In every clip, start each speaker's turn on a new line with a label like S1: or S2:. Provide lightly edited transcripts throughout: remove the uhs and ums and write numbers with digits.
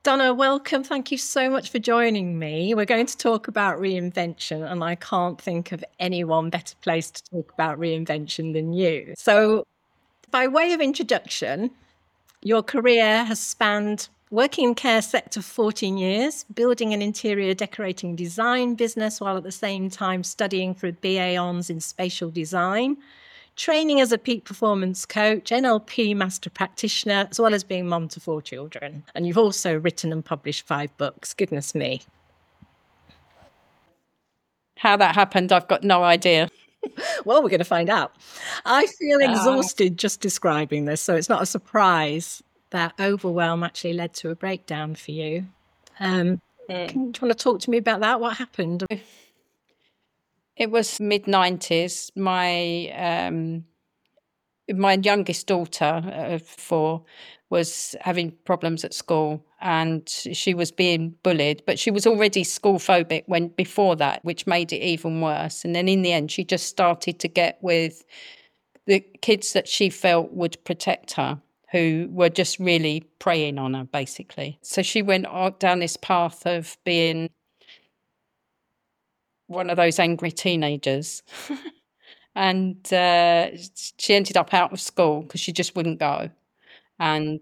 S1: Donna, welcome. Thank you so much for joining me. We're going to talk about reinvention, and I can't think of anyone better placed to talk about reinvention than you. So, by way of introduction, your career has spanned working in care sector for 14 years, building an interior decorating design business while at the same time studying for a BA Hons in spatial design, training as a peak performance coach, NLP master practitioner, as well as being mum to 4 children. And you've also written and published 5 books. Goodness me.
S2: How that happened, I've got no idea.
S1: Well, we're going to find out. I feel exhausted just describing this, so it's not a surprise that overwhelm actually led to a breakdown for you. Do you want to talk to me about that? What happened?
S2: It was mid-90s. My youngest daughter of 4 was having problems at school and she was being bullied, but she was already school phobic before that, which made it even worse. And then in the end, she just started to get with the kids that she felt would protect her, who were just really preying on her, basically. So she went down this path of being one of those angry teenagers. And she ended up out of school because she just wouldn't go. And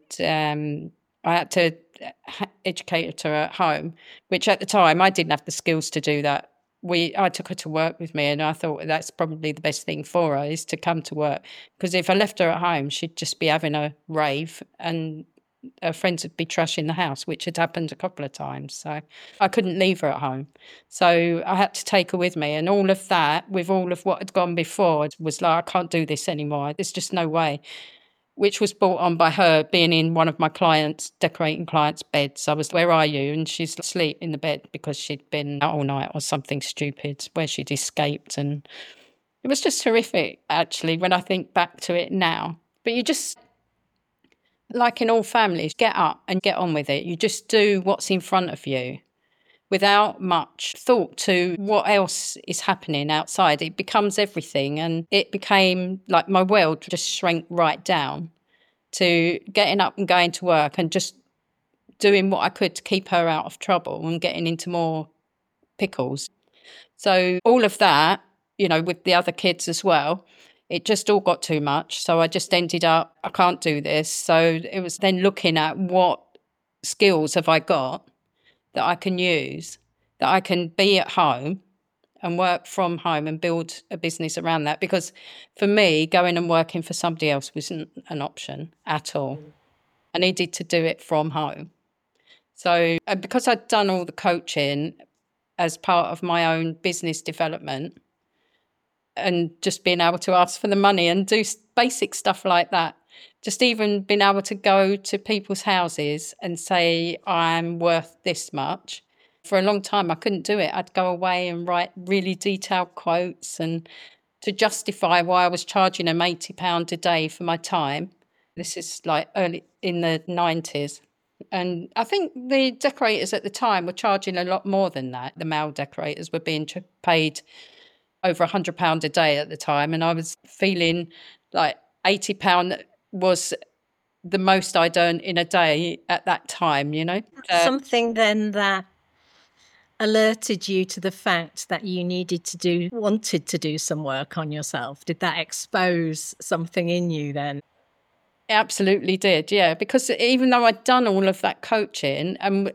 S2: I had to educate her at home, which at the time I didn't have the skills to do that. I took her to work with me, and I thought that's probably the best thing for her, is to come to work, because if I left her at home, she'd just be having a rave and her friends would be trashing the house, which had happened a couple of times. So I couldn't leave her at home. So I had to take her with me. And all of that, with all of what had gone before, was like, I can't do this anymore. There's just no way. Which was brought on by her being in one of my decorating clients' beds. I was, where are you? And she's asleep in the bed because she'd been out all night or something stupid where she'd escaped. And it was just horrific, actually, when I think back to it now. But you just, like in all families, get up and get on with it. You just do what's in front of you without much thought to what else is happening outside. It becomes everything. And it became like my world just shrank right down to getting up and going to work and just doing what I could to keep her out of trouble and getting into more pickles. So all of that, with the other kids as well, it just all got too much. So I just ended up, I can't do this. So it was then looking at what skills have I got that I can use, that I can be at home and work from home and build a business around that. Because for me, going and working for somebody else wasn't an option at all. I needed to do it from home. So because I'd done all the coaching as part of my own business development and just being able to ask for the money and do basic stuff like that, just even being able to go to people's houses and say, I'm worth this much. For a long time, I couldn't do it. I'd go away and write really detailed quotes and to justify why I was charging them £80 a day for my time. This is like early in the 90s. And I think the decorators at the time were charging a lot more than that. The male decorators were being paid over £100 a day at the time. And I was feeling like £80 was the most I'd earned in a day at that time,
S1: Something then that alerted you to the fact that you wanted to do some work on yourself. Did that expose something in you then?
S2: It absolutely did, yeah. Because even though I'd done all of that coaching and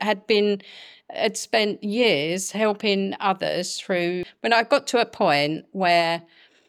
S2: had spent years helping others through, when I got to a point where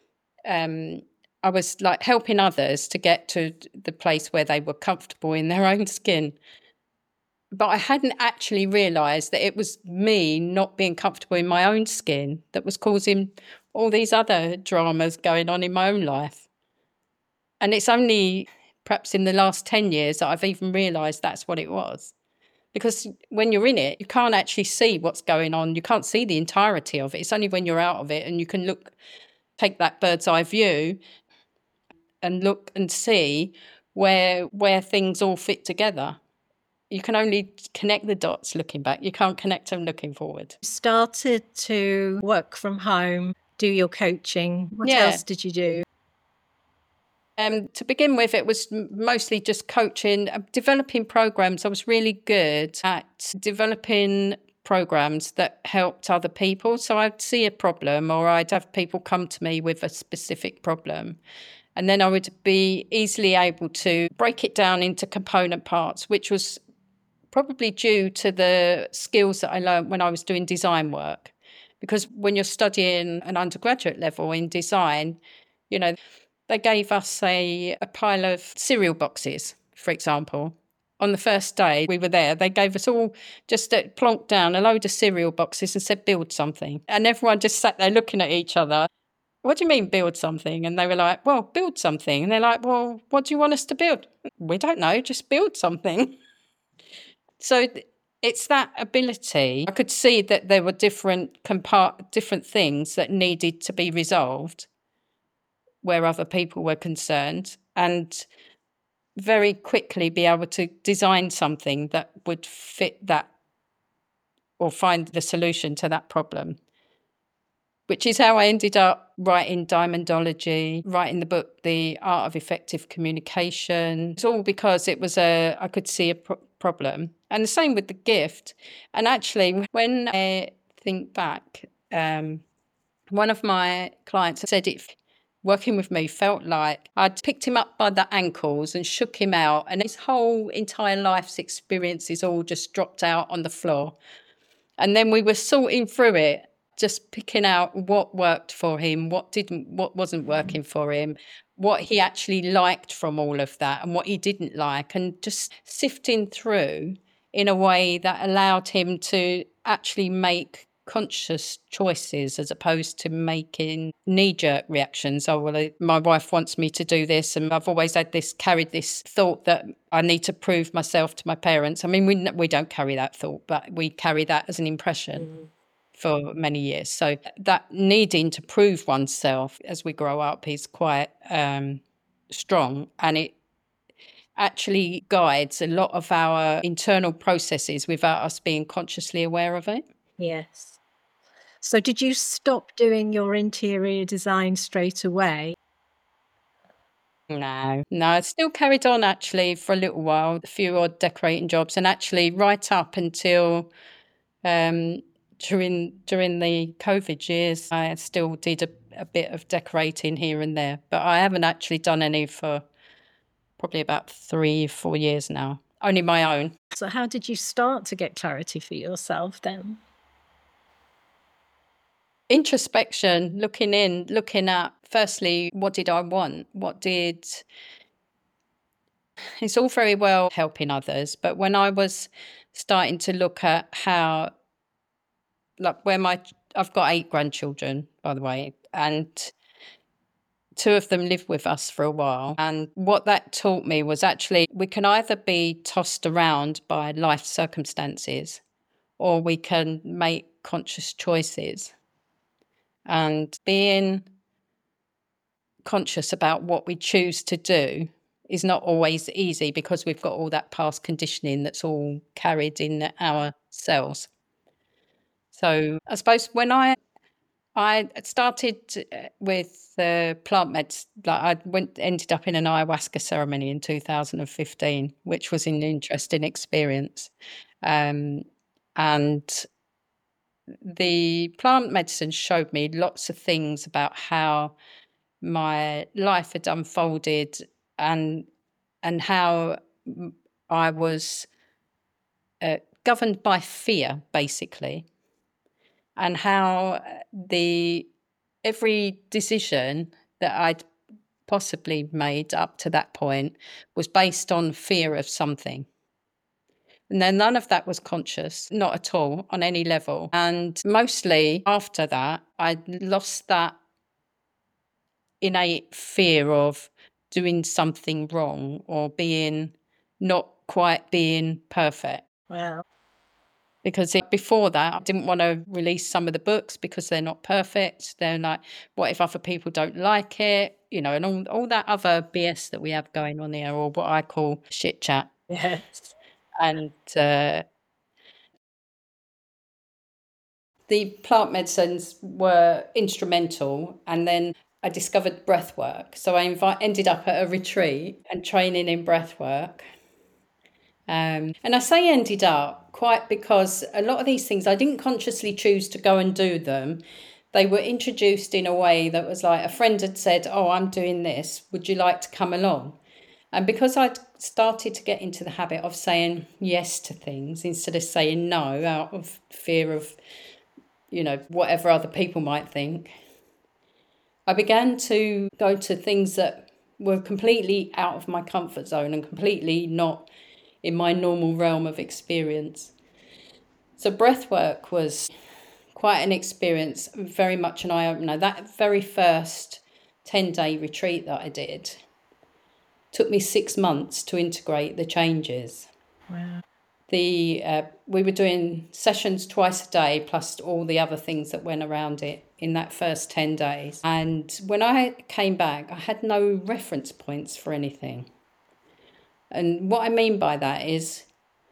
S2: I was like helping others to get to the place where they were comfortable in their own skin. But I hadn't actually realised that it was me not being comfortable in my own skin that was causing all these other dramas going on in my own life. And it's only perhaps in the last 10 years that I've even realised that's what it was. Because when you're in it, you can't actually see what's going on. You can't see the entirety of it. It's only when you're out of it and you can take that bird's eye view and look and see where things all fit together. You can only connect the dots looking back. You can't connect them looking forward.
S1: You started to work from home, do your coaching. What else did you do?
S2: To begin with, it was mostly just coaching, developing programs. I was really good at developing programs that helped other people. So I'd see a problem, or I'd have people come to me with a specific problem. And then I would be easily able to break it down into component parts, which was probably due to the skills that I learned when I was doing design work. Because when you're studying an undergraduate level in design, you know, they gave us a pile of cereal boxes, for example. On the first day we were there, they gave us all just plonked down a load of cereal boxes and said, build something. And everyone just sat there looking at each other. What do you mean build something? And they were like, well, build something. And they're like, well, what do you want us to build? We don't know, just build something. So it's that ability. I could see that there were different things that needed to be resolved where other people were concerned, and very quickly be able to design something that would fit that or find the solution to that problem, which is how I ended up writing Diamondology, writing the book, The Art of Effective Communication. It's all because I could see a problem. And the same with the gift. And actually, when I think back, one of my clients said working with me felt like I'd picked him up by the ankles and shook him out, and his whole entire life's experiences all just dropped out on the floor. And then we were sorting through it, just picking out what worked for him, what wasn't working for him, what he actually liked from all of that and what he didn't like, and just sifting through in a way that allowed him to actually make conscious choices as opposed to making knee-jerk reactions. Oh, well, my wife wants me to do this, and I've always carried this thought that I need to prove myself to my parents. I mean, we don't carry that thought, but we carry that as an impression for many years. So that needing to prove oneself as we grow up is quite strong, and it actually guides a lot of our internal processes without us being consciously aware of it.
S1: Yes. So did you stop doing your interior design straight away?
S2: No, I still carried on actually for a little while, a few odd decorating jobs, and actually right up until during the COVID years, I still did a bit of decorating here and there, but I haven't actually done any for probably about 3-4 years now, only my own.
S1: So how did you start to get clarity for yourself then?
S2: Introspection, looking at firstly, what did I want? It's all very well helping others, but when I was starting to look at how, like I've got 8 grandchildren, by the way, and 2 of them lived with us for a while. And what that taught me was actually we can either be tossed around by life circumstances or we can make conscious choices. And being conscious about what we choose to do is not always easy because we've got all that past conditioning that's all carried in our cells. So I suppose when I started with plant meds, like ended up in an ayahuasca ceremony in 2015, which was an interesting experience. And the plant medicine showed me lots of things about how my life had unfolded and how I was governed by fear, basically, and how every decision that I'd possibly made up to that point was based on fear of something. And then none of that was conscious, not at all, on any level. And mostly after that, I lost that innate fear of doing something wrong or not quite being perfect.
S1: Wow.
S2: Because before that, I didn't want to release some of the books because they're not perfect. They're like, what if other people don't like it? And all that other BS that we have going on here, or what I call shit chat.
S1: Yes.
S2: And the plant medicines were instrumental. And then I discovered breath work. So I ended up at a retreat and training in breath work. And I say ended up quite because a lot of these things, I didn't consciously choose to go and do them. They were introduced in a way that was like a friend had said, oh, I'm doing this. Would you like to come along? And because I'd started to get into the habit of saying yes to things instead of saying no out of fear of, whatever other people might think, I began to go to things that were completely out of my comfort zone and completely not in my normal realm of experience. So breathwork was quite an experience, very much an eye-opener. That very first 10-day retreat that I did took me 6 months to integrate the changes.
S1: Wow.
S2: We were doing sessions twice a day, plus all the other things that went around it in that first 10 days. And when I came back, I had no reference points for anything. And what I mean by that is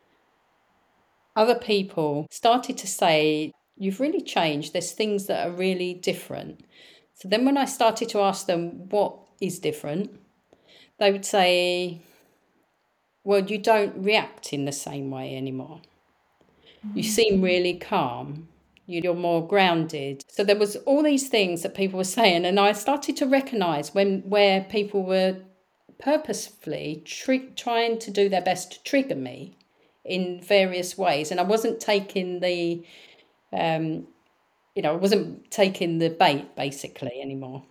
S2: other people started to say, you've really changed. There's things that are really different. So then when I started to ask them what is different, they would say, well, you don't react in the same way anymore. You seem really calm. You're more grounded. So there was all these things that people were saying, and I started to recognise where people were purposefully trying to do their best to trigger me in various ways, and I wasn't taking the, I wasn't taking the bait basically anymore.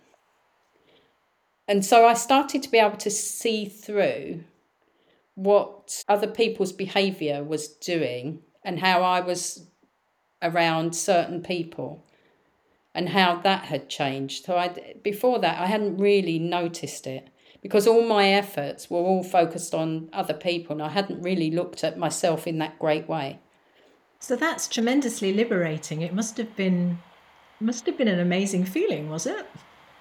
S2: And so I started to be able to see through what other people's behaviour was doing and how I was around certain people and how that had changed. So before that, I hadn't really noticed it because all my efforts were all focused on other people and I hadn't really looked at myself in that great way.
S1: So that's tremendously liberating. It must have been an amazing feeling, was it?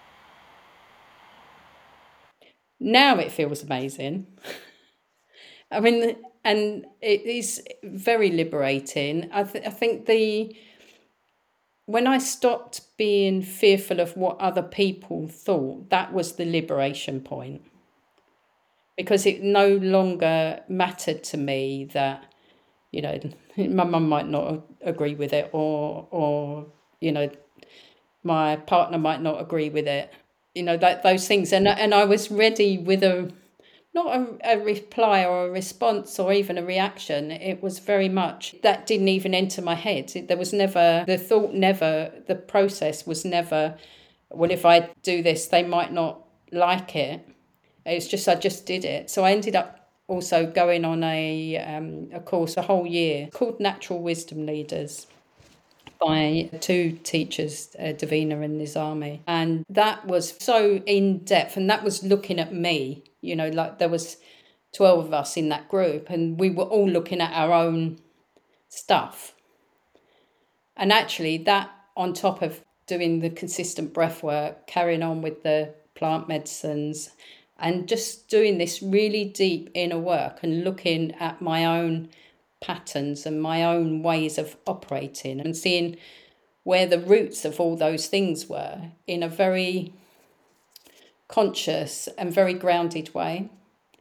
S2: Now it feels amazing. I mean, and it is very liberating. I think when I stopped being fearful of what other people thought, that was the liberation point. Because it no longer mattered to me that, my mum might not agree with it or my partner might not agree with it. Those things. And I was ready with not a reply or a response or even a reaction. It was very much that didn't even enter my head. There was never the process was never, well, if I do this, they might not like it. It's just I just did it. So I ended up also going on a course a whole year called Natural Wisdom Leaders by two teachers, Davina and Nizami. And that was so in depth, and that was looking at me, like there was 12 of us in that group and we were all looking at our own stuff. And actually that, on top of doing the consistent breath work, carrying on with the plant medicines and just doing this really deep inner work and looking at my own patterns and my own ways of operating and seeing where the roots of all those things were in a very conscious and very grounded way.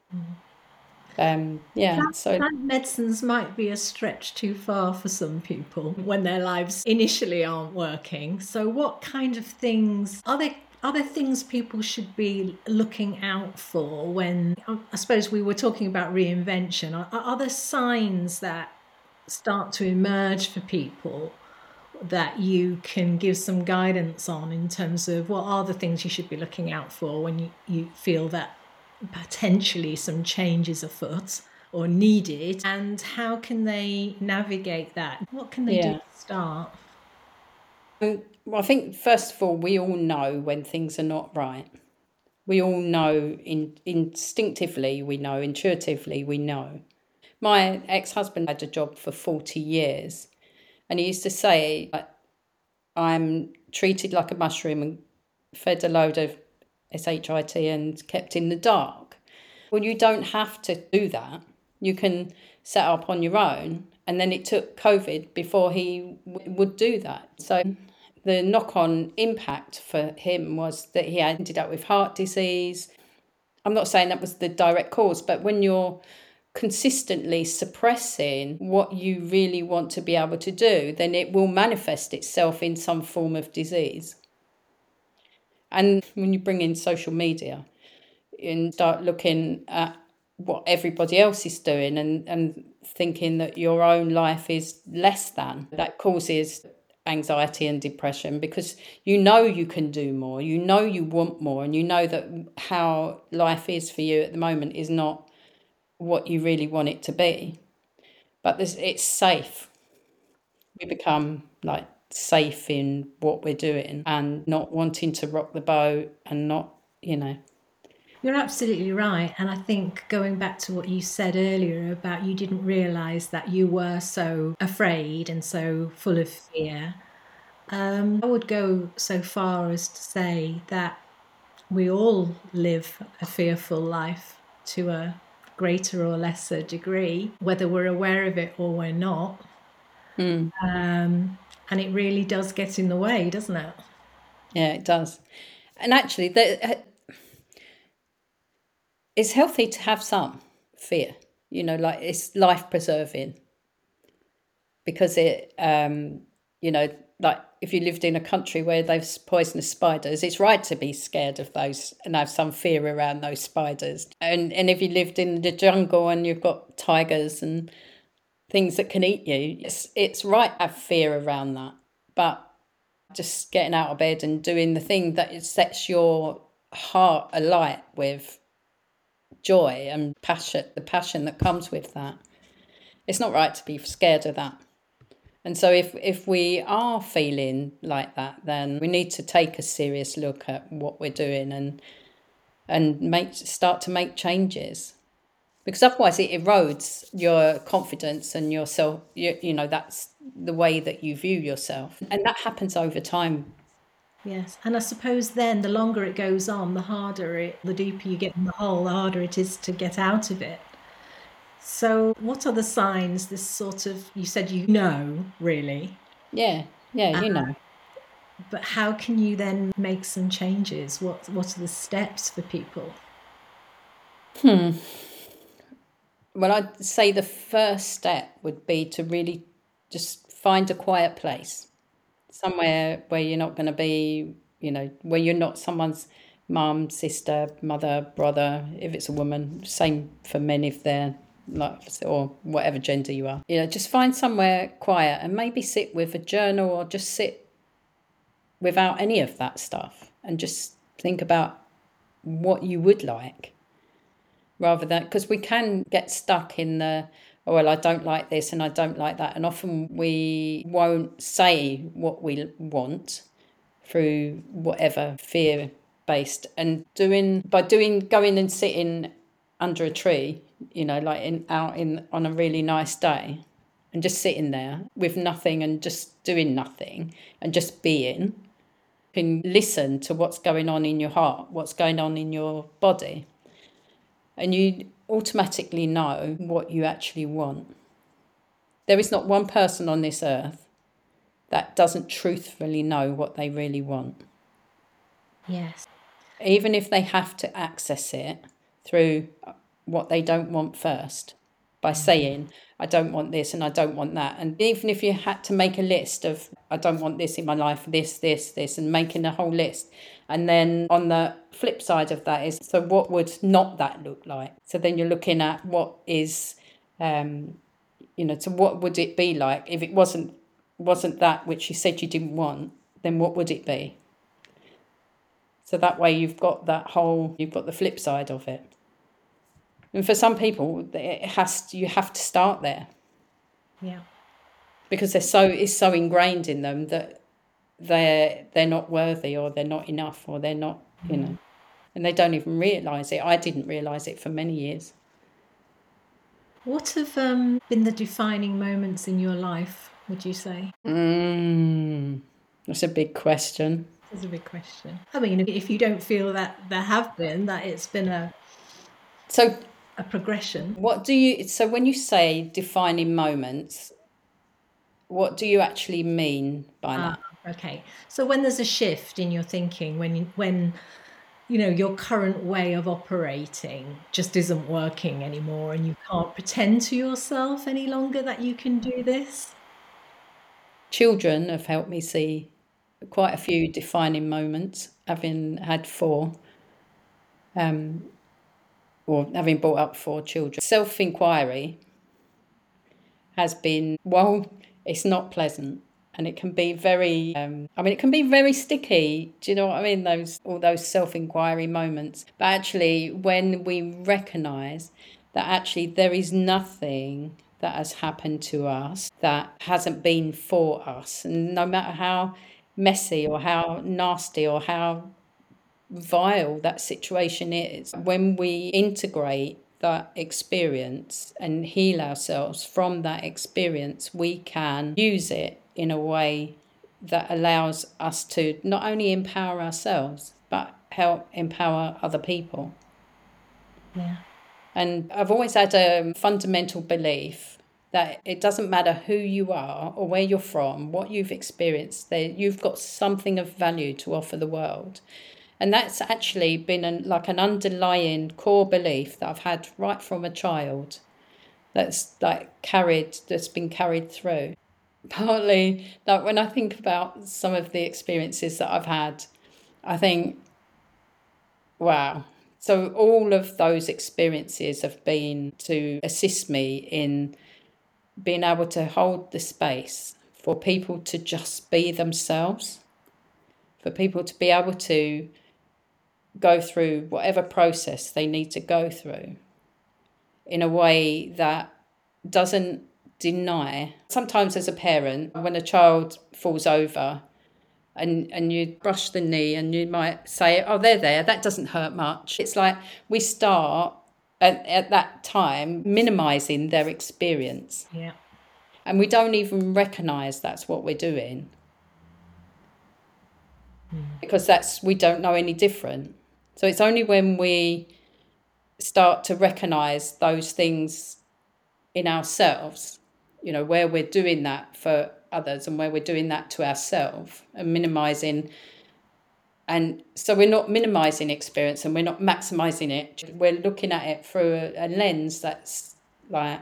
S1: Plant medicines might be a stretch too far for some people when their lives initially aren't working. So what kind of things are there things people should be looking out for when, I suppose we were talking about reinvention, are there signs that start to emerge for people that you can give some guidance on in terms of what are the things you should be looking out for when you feel that potentially some change is afoot or needed, and how can they navigate that? What can they do to start?
S2: Well, I think first of all, we all know when things are not right. We all know instinctively, we know, intuitively, we know. My ex-husband had a job for 40 years and he used to say, I'm treated like a mushroom and fed a load of SHIT and kept in the dark. Well, you don't have to do that. You can set up on your own. And then it took COVID before he would do that. So the knock-on impact for him was that he ended up with heart disease. I'm not saying that was the direct cause, but when you're consistently suppressing what you really want to be able to do, then it will manifest itself in some form of disease. And when you bring in social media and start looking at what everybody else is doing and thinking that your own life is less than, that causes anxiety and depression, because you know you can do more, you know you want more, and you know that how life is for you at the moment is not what you really want it to be. But it's safe. We become like safe in what we're doing and not wanting to rock the boat and not,
S3: You're absolutely right. And I think going back to what you said earlier about you didn't realize that you were so afraid and so full of fear, I would go so far as to say that we all live a fearful life to a greater or lesser degree, whether we're aware of it or we're not. And it really does get in the way, doesn't it?
S2: Yeah, it does. And actually, it's healthy to have some fear, like it's life preserving, because it, like if you lived in a country where there's poisonous spiders, it's right to be scared of those and have some fear around those spiders. And if you lived in the jungle and you've got tigers and things that can eat you, it's right to have fear around that. But just getting out of bed and doing the thing that sets your heart alight with joy and passion, the passion that comes with that, it's not right to be scared of that. And so if we are feeling like that, then we need to take a serious look at what we're doing and start to make changes, because otherwise it erodes your confidence and yourself. That's the way that you view yourself, and that happens over time.
S3: Yes, and I suppose then the longer it goes on, the deeper you get in the hole, the harder it is to get out of it. So, what are the signs? This sort of, you said really.
S2: Yeah,
S3: But how can you then make some changes? What are the steps for people?
S2: Well, I'd say the first step would be to really just find a quiet place, somewhere where you're not going to be, where you're not someone's mum, sister, mother, brother, if it's a woman, same for men if they're like, or whatever gender you are. Just find somewhere quiet and maybe sit with a journal, or just sit without any of that stuff and just think about what you would like, rather than, because we can get stuck in the, oh, well, I don't like this and I don't like that. And often we won't say what we want through whatever fear based. And going and sitting under a tree, like on a really nice day, and just sitting there with nothing and just doing nothing and just being, can listen to what's going on in your heart, what's going on in your body. And you automatically know what you actually want. There is not one person on this earth that doesn't truthfully know what they really want.
S3: Yes.
S2: Even if they have to access it through what they don't want first, by saying, I don't want this and I don't want that. And even if you had to make a list of, I don't want this in my life, this, and making a whole list. And then on the flip side of that is, so what would not that look like? So then you're looking at what is, so what would it be like if it wasn't that which you said you didn't want, then what would it be? So that way you've got the flip side of it. And for some people, you have to start there.
S3: Yeah.
S2: Because it's so ingrained in them that they're not worthy, or they're not enough, or they're not, and they don't even realise it. I didn't realise it for many years.
S3: What have been the defining moments in your life, would you say?
S2: That's a big question.
S3: That's a big question. I mean, if you don't feel that there have been, that it's been a progression.
S2: So when you say defining moments, what do you actually mean by that?
S3: Okay. So when there's a shift in your thinking, when your current way of operating just isn't working anymore and you can't pretend to yourself any longer that you can do this?
S2: Children have helped me see quite a few defining moments, having had four, or having brought up four children. Self-inquiry has been, well, it's not pleasant. And it can be very, it can be very sticky. Do you know what I mean? All those self-inquiry moments. But actually, when we recognise that actually there is nothing that has happened to us that hasn't been for us, and no matter how messy or how nasty or how vile that situation is, when we integrate that experience and heal ourselves from that experience, we can use it in a way that allows us to not only empower ourselves but help empower other people.
S3: Yeah.
S2: And I've always had a fundamental belief that it doesn't matter who you are or where you're from, what you've experienced, that you've got something of value to offer the world. And that's actually been an underlying core belief that I've had right from a child, that's been carried through. Partly, like when I think about some of the experiences that I've had, I think, wow. So all of those experiences have been to assist me in being able to hold the space for people to just be themselves, for people to be able to go through whatever process they need to go through in a way that doesn't deny. Sometimes as a parent, when a child falls over and you brush the knee and you might say, oh, they're there, that doesn't hurt much. It's like we start at that time minimizing their experience.
S3: Yeah.
S2: And we don't even recognize that's what we're doing. Because we don't know any different. So it's only when we start to recognize those things in ourselves, where we're doing that for others and where we're doing that to ourselves and minimizing. And so we're not minimizing experience and we're not maximizing it. We're looking at it through a lens that's like,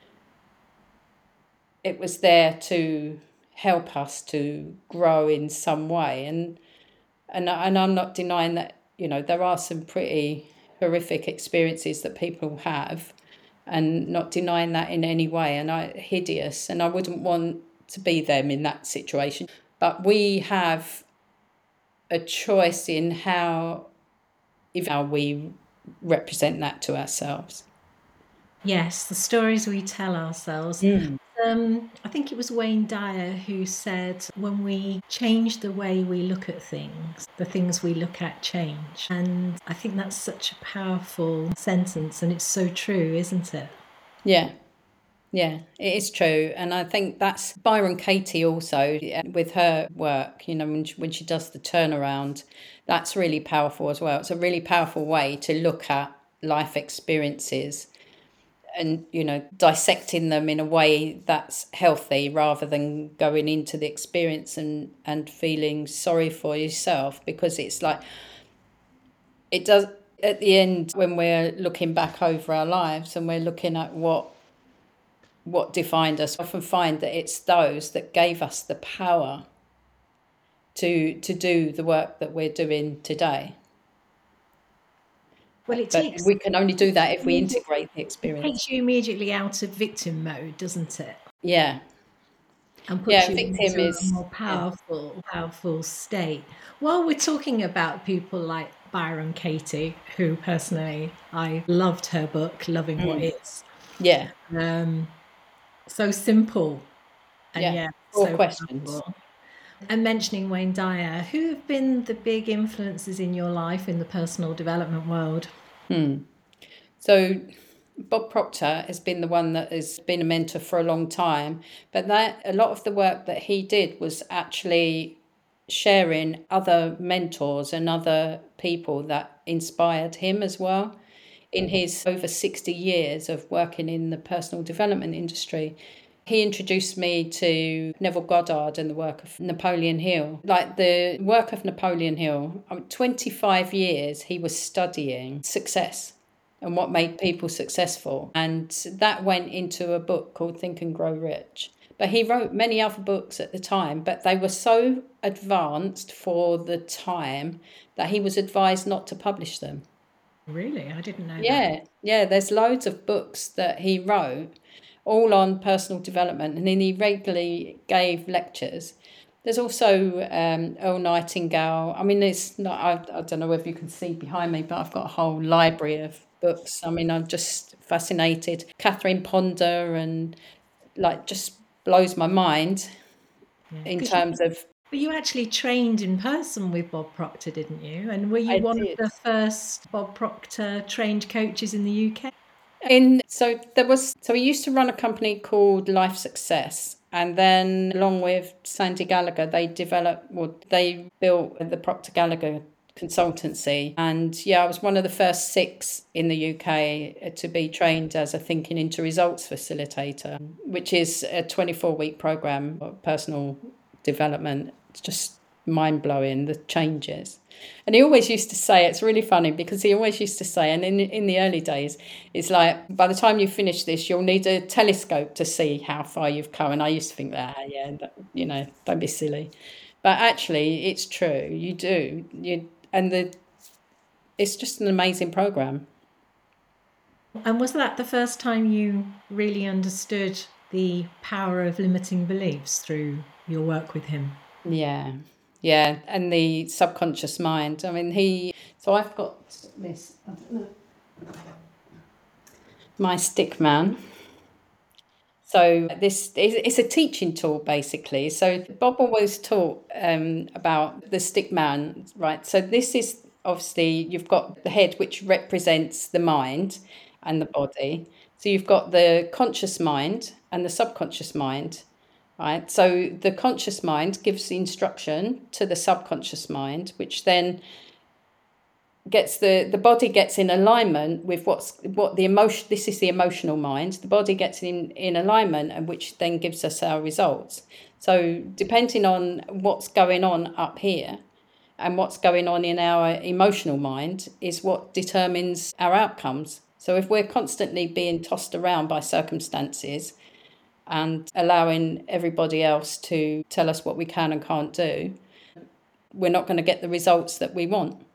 S2: it was there to help us to grow in some way. And I'm not denying that, there are some pretty horrific experiences that people have, and not denying that in any way, and hideous, and I wouldn't want to be them in that situation. But we have a choice in how we represent that to ourselves.
S3: Yes, the stories we tell ourselves. I think it was Wayne Dyer who said, when we change the way we look at things, the things we look at change. And I think that's such a powerful sentence, and it's so true, isn't it?
S2: Yeah, it is true. And I think that's Byron Katie also, with her work, when she does the turnaround, that's really powerful as well. It's a really powerful way to look at life experiences and dissecting them in a way that's healthy, rather than going into the experience and feeling sorry for yourself, because it's like, it does at the end, when we're looking back over our lives and we're looking at what defined us, I often find that it's those that gave us the power to do the work that we're doing today.
S3: Well,
S2: we can only do that if we integrate the experience.
S3: It takes you immediately out of victim mode, doesn't it?
S2: Yeah.
S3: And puts you
S2: victim
S3: into
S2: is
S3: a more powerful state. While we're talking about people like Byron Katie, who personally I loved her book, Loving What Is.
S2: Yeah.
S3: So simple, and
S2: Yeah.
S3: so
S2: All questions.
S3: powerful. And mentioning Wayne Dyer, who have been the big influences in your life in the personal development world?
S2: So Bob Proctor has been the one that has been a mentor for a long time, but a lot of the work that he did was actually sharing other mentors and other people that inspired him as well. In his over 60 years of working in the personal development industry, He introduced me to Neville Goddard and the work of Napoleon Hill. Like the work of Napoleon Hill, 25 years he was studying success and what made people successful. And that went into a book called Think and Grow Rich. But he wrote many other books at the time, but they were so advanced for the time that he was advised not to publish them.
S3: Really? I didn't know that.
S2: Yeah, there's loads of books that he wrote, all on personal development, and then he regularly gave lectures. There's also Earl Nightingale. I mean, it's not. I don't know whether you can see behind me, but I've got a whole library of books. I mean, I'm just fascinated. Catherine Ponder, and like just blows my mind in terms of.
S3: But you actually trained in person with Bob Proctor, didn't you? And were you
S2: I
S3: one
S2: did.
S3: of the first Bob Proctor trained coaches in the UK?
S2: So he used to run a company called Life Success, and then along with Sandy Gallagher, they built the Proctor Gallagher consultancy. And I was one of the first 6 in the UK to be trained as a Thinking into Results facilitator, which is a 24-week program of personal development. It's just mind-blowing, the changes. And he always used to say, it's really funny because he always used to say, and in the early days, it's like, by the time you finish this, you'll need a telescope to see how far you've come. And I used to think don't be silly. But actually, it's true. You do. It's just an amazing program.
S3: And was that the first time you really understood the power of limiting beliefs through your work with him?
S2: Yeah, and the subconscious mind. I mean, so I've got this, I don't know, my stick man. So it's a teaching tool, basically. So Bob always taught about the stick man, right? So this is obviously, you've got the head, which represents the mind and the body. So you've got the conscious mind and the subconscious mind. Right, so the conscious mind gives the instruction to the subconscious mind, which then gets the body gets in alignment with what the emotion. This is the emotional mind. The body gets in alignment, and which then gives us our results. So depending on what's going on up here and what's going on in our emotional mind is what determines our outcomes. So if we're constantly being tossed around by circumstances and allowing everybody else to tell us what we can and can't do, we're not going to get the results that we want.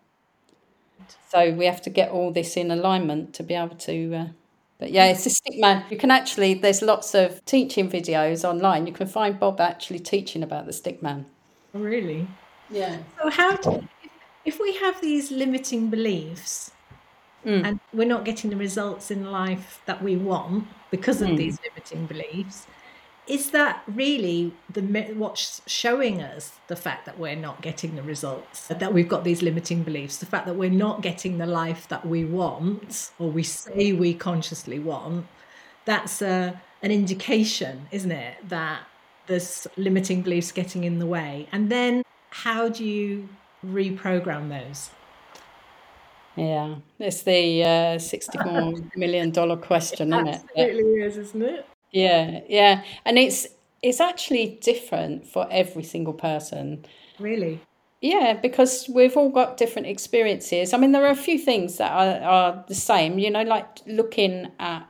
S2: So we have to get all this in alignment to be able to... But it's a stick man. You can actually... There's lots of teaching videos online. You can find Bob actually teaching about the stick man.
S3: Oh, really?
S2: Yeah.
S3: So if we have these limiting beliefs and we're not getting the results in life that we want because of these limiting beliefs, is that really what's showing us the fact that we're not getting the results, that we've got these limiting beliefs, the fact that we're not getting the life that we want, or we say we consciously want? That's an indication, isn't it, that there's limiting beliefs getting in the way? And then how do you reprogram those?
S2: Yeah, it's the $64 million question, isn't it?
S3: Absolutely is, isn't it?
S2: Yeah, and it's actually different for every single person.
S3: Really?
S2: Yeah, because we've all got different experiences. I mean, there are a few things that are the same, like looking at,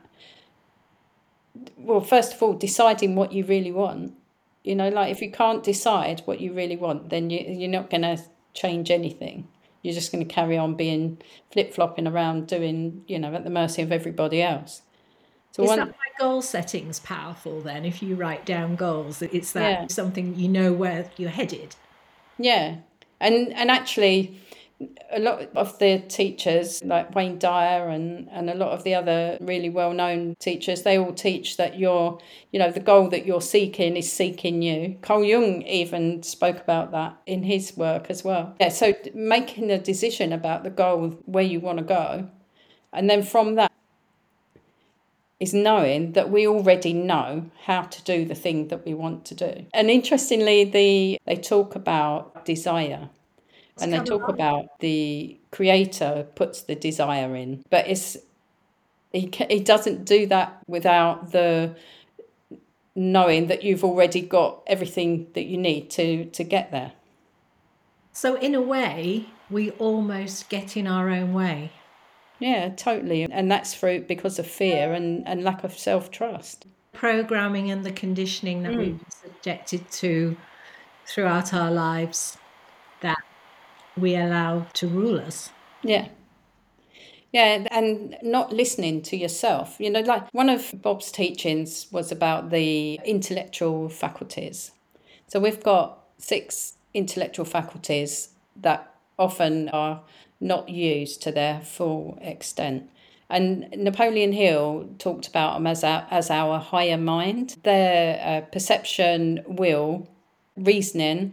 S2: well, first of all, deciding what you really want. Like if you can't decide what you really want, then you're not going to change anything. You're just going to carry on being flip-flopping around doing, at the mercy of everybody else. So
S3: is that why goal setting's powerful then? If you write down goals, it's that something where you're headed.
S2: Yeah. And actually, a lot of the teachers, like Wayne Dyer and a lot of the other really well-known teachers, they all teach that the goal that you're seeking is seeking you. Carl Jung even spoke about that in his work as well. Yeah, so making a decision about the goal, where you want to go, and then from that is knowing that we already know how to do the thing that we want to do. And interestingly, they talk about desire. And they talk about the creator puts the desire in, but he doesn't do that without the knowing that you've already got everything that you need to get there.
S3: So in a way, we almost get in our own way.
S2: Yeah, totally. And that's because of fear and lack of self-trust.
S3: Programming and the conditioning that we've been subjected to throughout our lives that we allow to rule us.
S2: Yeah. Yeah, and not listening to yourself. You know, like one of Bob's teachings was about the intellectual faculties. So we've got 6 intellectual faculties that often are not used to their full extent. And Napoleon Hill talked about them as our higher mind. Their perception, will, reasoning,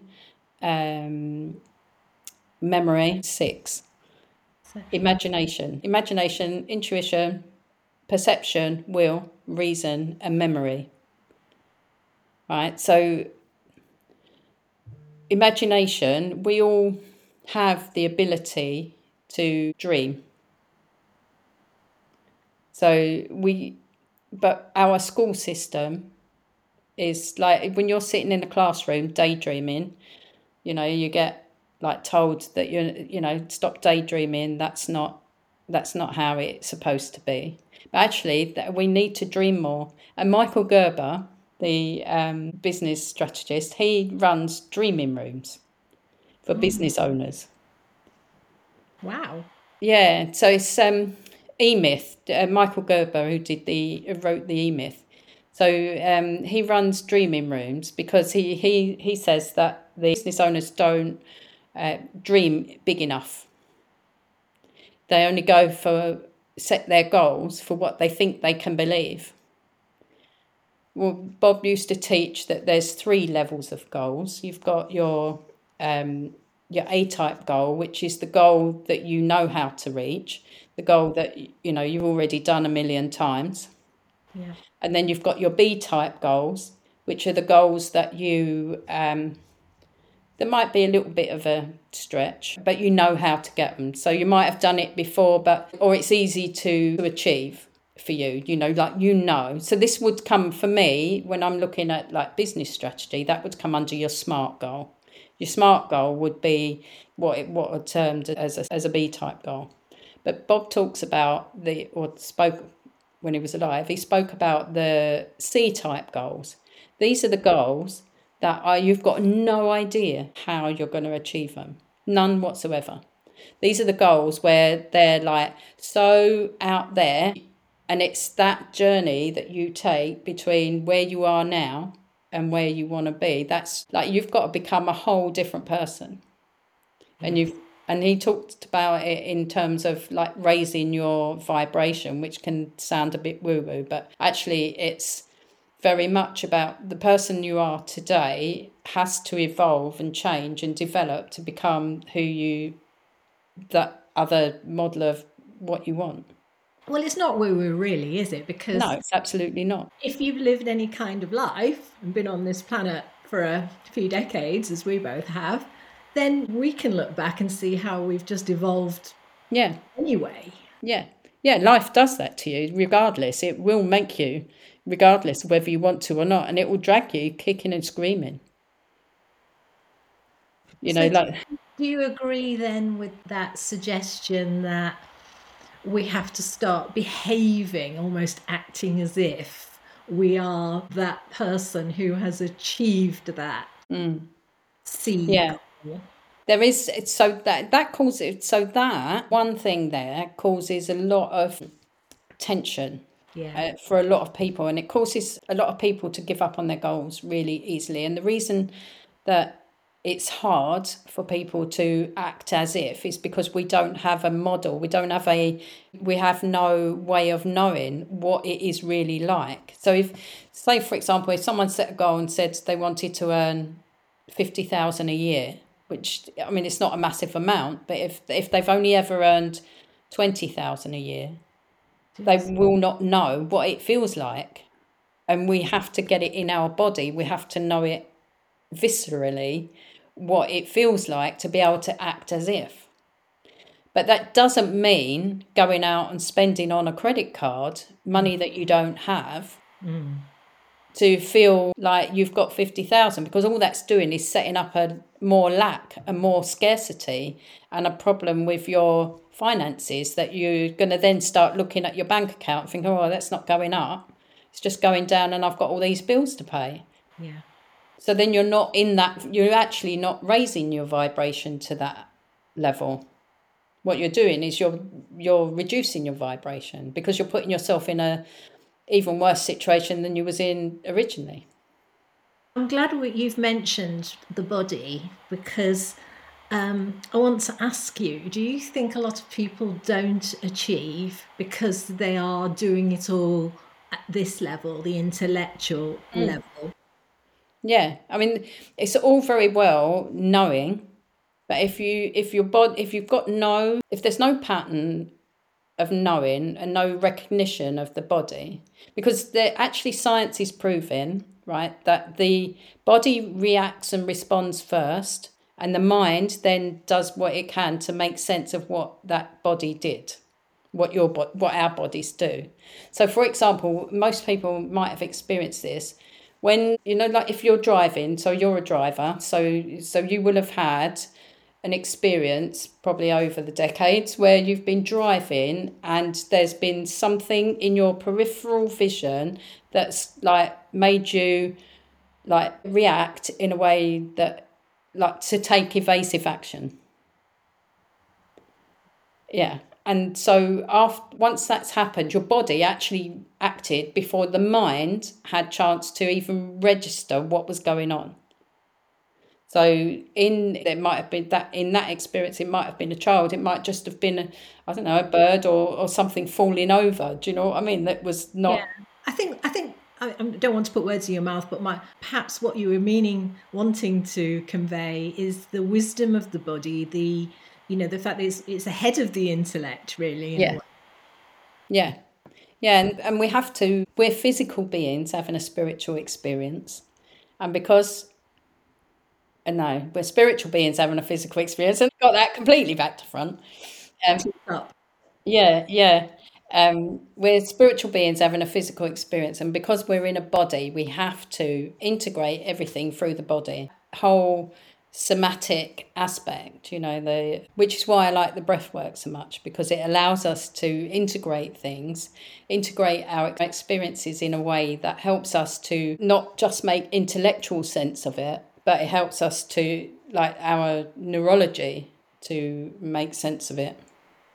S2: memory, 6. Imagination, intuition, perception, will, reason, and memory. Right? So imagination, we all have the ability to dream. But our school system is like when you're sitting in a classroom daydreaming, you know, you get like told that stop daydreaming. That's not how it's supposed to be. But actually, we need to dream more. And Michael Gerber, the business strategist, he runs dreaming rooms for business owners.
S3: Wow.
S2: Yeah, so it's E-Myth. Michael Gerber, who wrote the E-Myth. So he runs dreaming rooms because he says that the business owners don't dream big enough. They only set their goals for what they think they can believe. Well, Bob used to teach that there's 3 levels of goals. You've got your A-type goal, which is the goal that you know how to reach, the goal that you've already done 1 million times.
S3: Yeah.
S2: And then you've got your B-type goals, which are the goals that you there might be a little bit of a stretch, but you know how to get them. So you might have done it before, or it's easy to achieve for you, So this would come for me when I'm looking at like business strategy, that would come under your SMART goal. Your SMART goal would be what are termed as a B-type goal. But Bob talks about spoke when he was alive, he spoke about the C-type goals. These are the goals that you've got no idea how you're going to achieve them. None whatsoever. These are the goals where they're like so out there, and it's that journey that you take between where you are now and where you want to be. That's like you've got to become a whole different person. And he talked about it in terms of like raising your vibration, which can sound a bit woo-woo, but actually it's very much about the person you are today has to evolve and change and develop to become that other model of what you want.
S3: Well, it's not woo-woo really, is it? Because
S2: no, it's absolutely not.
S3: If you've lived any kind of life and been on this planet for a few decades, as we both have, then we can look back and see how we've just evolved anyway.
S2: Yeah, life does that to you regardless. It will make you, regardless of whether you want to or not, and it will drag you kicking and screaming.
S3: Do you agree then with that suggestion that we have to start behaving, almost acting as if we are that person who has achieved that
S2: Yeah. There is, so that causes, so that one thing there causes a lot of tension for a lot of people, and it causes a lot of people to give up on their goals really easily. And the reason that it's hard for people to act as if is because we don't have a model. We have no way of knowing what it is really like. So if, say for example, if someone set a goal and said they wanted to earn 50,000 a year, which, I mean, it's not a massive amount, but if they've only ever earned 20,000 a year, they will not know what it feels like. And we have to get it in our body. We have to know it viscerally, what it feels like to be able to act as if. But that doesn't mean going out and spending on a credit card money that you don't have to feel like you've got 50,000, because all that's doing is setting up a more lack, a more scarcity, and a problem with your finances, that you're going to then start looking at your bank account and think, oh, that's not going up. It's just going down and I've got all these bills to pay.
S3: Yeah.
S2: So then you're not in that, you're actually not raising your vibration to that level. What you're doing is you're reducing your vibration, because you're putting yourself in a even worse situation than you was in originally.
S3: I'm glad you've mentioned the body, because I want to ask you, do you think a lot of people don't achieve because they are doing it all at this level, the intellectual level?
S2: Yeah, I mean, it's all very well knowing, but if there's no pattern of knowing and no recognition of the body, because actually science is proving, right, that the body reacts and responds first, and the mind then does what it can to make sense of what that body did, what our bodies do. So, for example, most people might have experienced this when, like if you're driving, so you're a driver, so you will have had an experience probably over the decades where you've been driving and there's been something in your peripheral vision that's like made you like react in a way that, like, to take evasive action. Yeah. And so once that's happened, your body actually acted before the mind had chance to even register what was going on. So in that experience, it might have been a child. It might just have been a bird or something falling over. Do you know what I mean? That was not.
S3: Yeah. I think I don't want to put words in your mouth, but perhaps what you were wanting to convey is the wisdom of the body, the fact that it's ahead of the intellect, really.
S2: Yeah. And we're physical beings having a spiritual experience, and because. No, we're spiritual beings having a physical experience, and got that completely back to front. We're spiritual beings having a physical experience, and because we're in a body, we have to integrate everything through the body, whole somatic aspect, which is why I like the breath work so much, because it allows us to integrate our experiences in a way that helps us to not just make intellectual sense of it, but it helps us to, like, our neurology to make sense of it.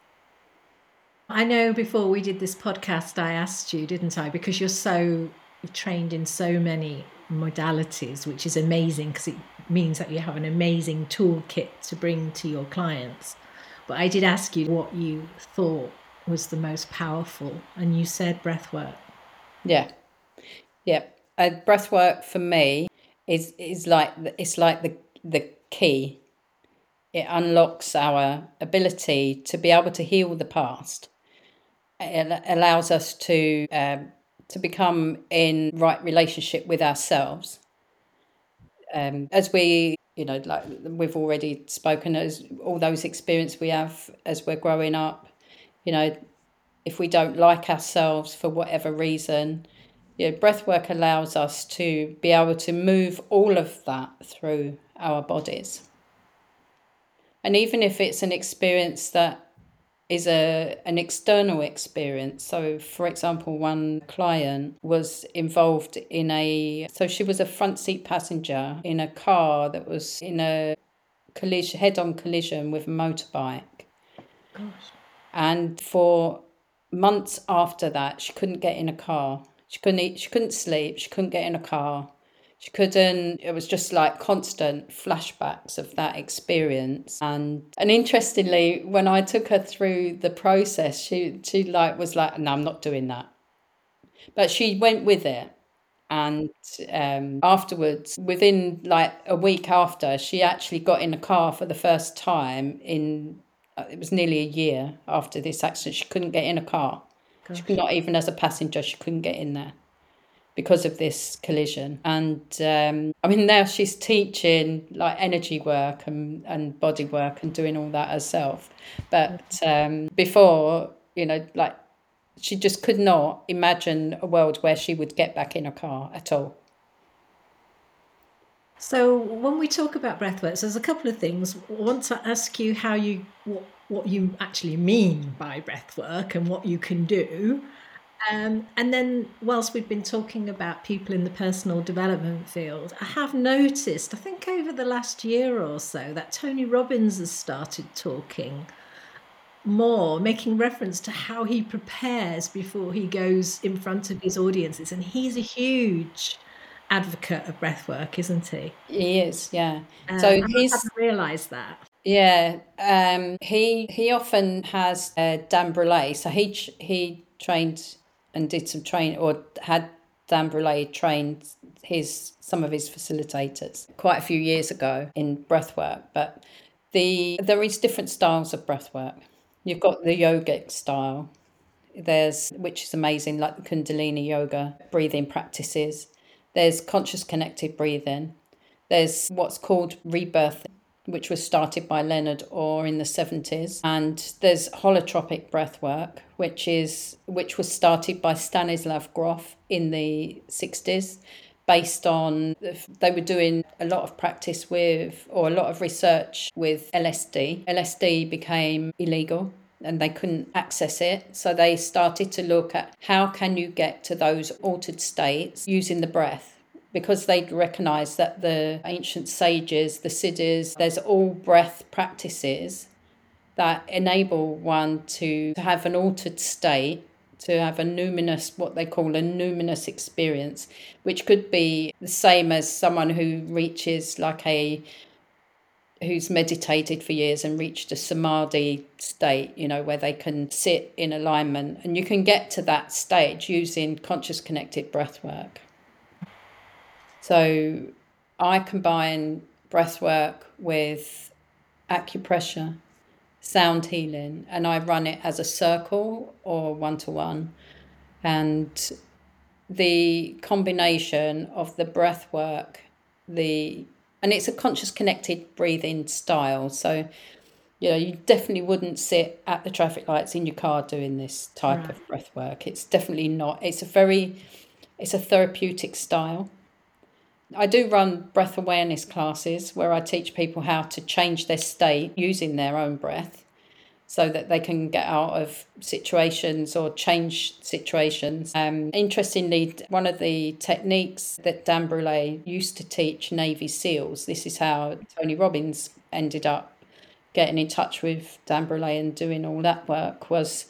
S3: I know before we did this podcast, I asked you, didn't I? Because you're so trained in so many modalities, which is amazing, because it means that you have an amazing toolkit to bring to your clients. But I did ask you what you thought was the most powerful, and you said breath work.
S2: Yeah. Breath work for me is like the key. It unlocks our ability to be able to heal the past. It allows us to become in right relationship with ourselves. As we, like we've already spoken, as all those experiences we have as we're growing up, if we don't like ourselves for whatever reason, breath work allows us to be able to move all of that through our bodies. And even if it's an experience that is an external experience. So, for example, one client was involved so she was a front seat passenger in a car that was in a head-on collision with a motorbike.
S3: Gosh.
S2: And for months after that, she couldn't get in a car. She couldn't eat, she couldn't sleep, she couldn't get in a car. It was just like constant flashbacks of that experience. And interestingly, when I took her through the process, she was like, no, I'm not doing that. But she went with it. And afterwards, within like a week after, she actually got in a car for the first time it was nearly a year after this accident. She couldn't get in a car. Gosh. She could not, even as a passenger, she couldn't get in there because of this collision. And now she's teaching like energy work and body work and doing all that herself. But before, like She just could not imagine a world where she would get back in a car at all.
S3: So when we talk about breathwork, so there's a couple of things. I want to ask you how what you actually mean by breathwork and what you can do. And then, whilst we've been talking about people in the personal development field, I have noticed, I think over the last year or so, that Tony Robbins has started talking more, making reference to how he prepares before he goes in front of his audiences. And he's a huge advocate of breathwork, isn't he?
S2: He is, yeah.
S3: So I hadn't realised that.
S2: Yeah, he often has Dan Brulé. So he trained and did some training, or had Dan Brulé train some of his facilitators quite a few years ago in breathwork. But there is different styles of breathwork. You've got the yogic style, which is amazing, like the Kundalini yoga breathing practices. There's conscious connected breathing. There's what's called rebirth, which was started by Leonard Orr in the 70s. And there's holotropic breathwork, which was started by Stanislav Grof in the 60s, based on, they were doing a lot of practice with, or a lot of research with LSD. LSD became illegal and they couldn't access it. So they started to look at how can you get to those altered states using the breath, because they'd recognised that the ancient sages, the siddhis, there's all breath practices that enable one to have an altered state, to have a numinous, what they call a numinous experience, which could be the same as someone who reaches who's meditated for years and reached a samadhi state, where they can sit in alignment. And you can get to that stage using conscious connected breath work. So I combine breath work with acupressure, sound healing, and I run it as a circle or one-to-one. And the combination of the breath work, and it's a conscious connected breathing style. So, you definitely wouldn't sit at the traffic lights in your car doing this type of breath work. It's definitely not. It's a therapeutic style. I do run breath awareness classes where I teach people how to change their state using their own breath so that they can get out of situations or change situations. Interestingly, one of the techniques that Dan Brulé used to teach Navy SEALs, this is how Tony Robbins ended up getting in touch with Dan Brulé and doing all that work, was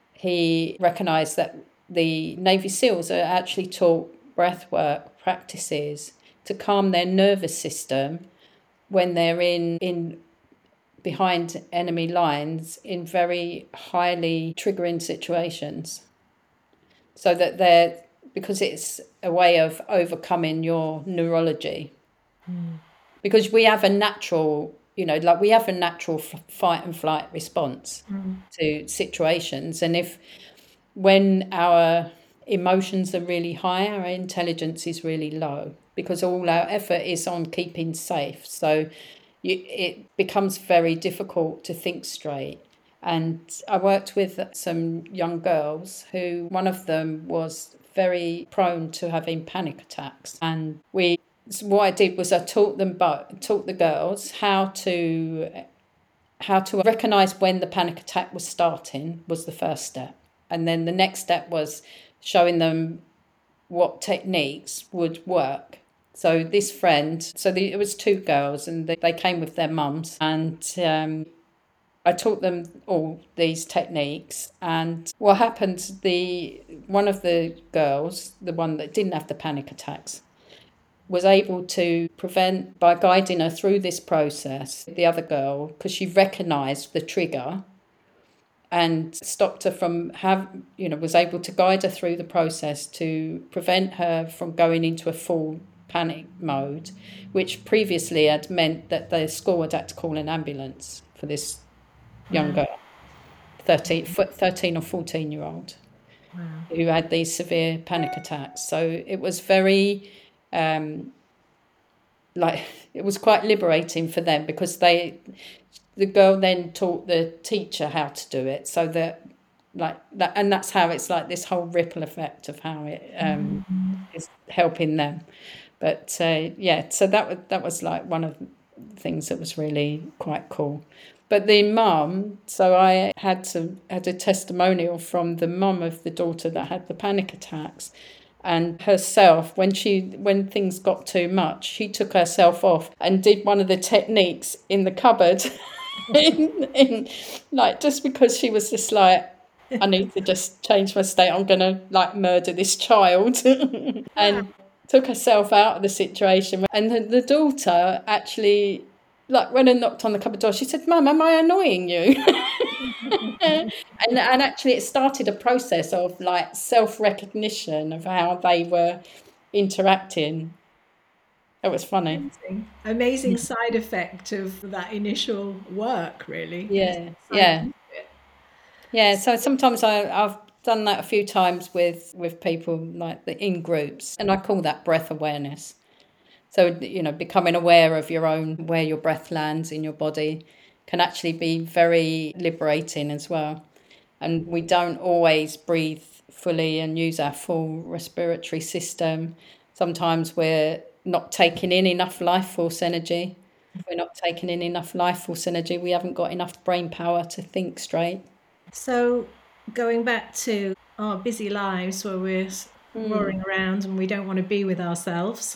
S2: he recognised that the Navy SEALs are actually taught breath work practices to calm their nervous system when they're in behind enemy lines in very highly triggering situations, so that because it's a way of overcoming your neurology. Because we have a natural fight and flight response to situations, and when our emotions are really high, our intelligence is really low, because all our effort is on keeping safe. So it becomes very difficult to think straight. And I worked with some young girls who, one of them was very prone to having panic attacks. And what I did was I taught the girls how to recognise when the panic attack was starting, was the first step. And then the next step was showing them what techniques would work. So this friend, it was two girls, and they came with their mums, and I taught them all these techniques. And what happened, one of the girls, the one that didn't have the panic attacks, was able to prevent, by guiding her through this process, the other girl, because she recognised the trigger and stopped her from was able to guide her through the process to prevent her from going into a full panic mode, which previously had meant that the school had had to call an ambulance for this young girl, 13 or 14-year-old, who had these severe panic attacks. So it was very it was quite liberating for them, because the girl then taught the teacher how to do it, so that like that, and that's how it's like this whole ripple effect of how it is helping them. But yeah, so that was like one of the things that was really quite cool. But the mum, so I had a testimonial from the mum of the daughter that had the panic attacks, and herself, when things got too much, she took herself off and did one of the techniques in the cupboard, in like, just because she was just like, I need to just change my state. I'm gonna like murder this child, and took herself out of the situation. And the daughter actually like went and knocked on the cupboard door. She said, "Mum, am I annoying you?" and actually, it started a process of like self-recognition of how they were interacting. It was funny.
S3: Amazing side effect of that initial work, really.
S2: Yeah. So sometimes I've done that a few times with people like in groups, and I call that breath awareness. So, becoming aware of where your breath lands in your body can actually be very liberating as well. And we don't always breathe fully and use our full respiratory system. Sometimes we're not taking in enough life force energy. If we're not taking in enough life force energy, we haven't got enough brain power to think straight.
S3: So going back to our busy lives where we're roaring around and we don't want to be with ourselves,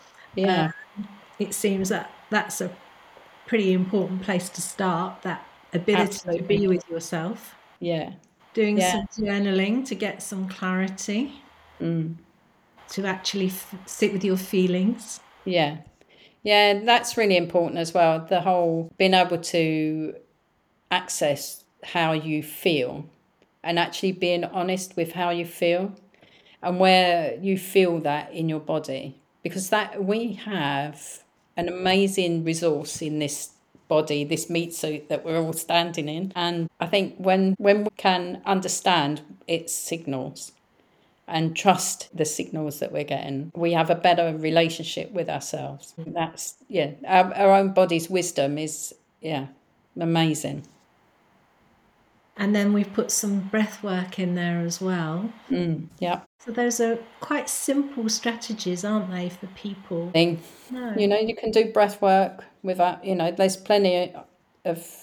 S3: it seems that that's a pretty important place to start, that ability to be with yourself. Doing some journaling to get some clarity, to actually sit with your feelings.
S2: Yeah, that's really important as well. The whole being able to access how you feel and actually being honest with how you feel and where you feel that in your body, because that we have an amazing resource in this body, this meat suit that we're all standing in. And I think when we can understand its signals and trust the signals that we're getting, we have a better relationship with ourselves. That's our own body's wisdom is amazing.
S3: And then we've put some breath work in there as well. So those are quite simple strategies, aren't they, for people?
S2: No. You can do breath work without, there's plenty of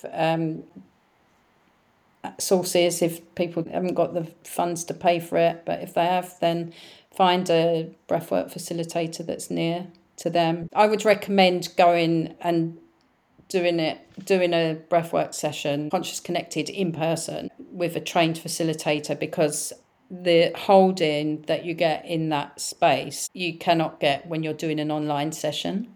S2: sources if people haven't got the funds to pay for it. But if they have, then find a breathwork facilitator that's near to them. I would recommend going and doing a breathwork session, conscious connected, in person with a trained facilitator, because the holding that you get in that space you cannot get when you're doing an online session.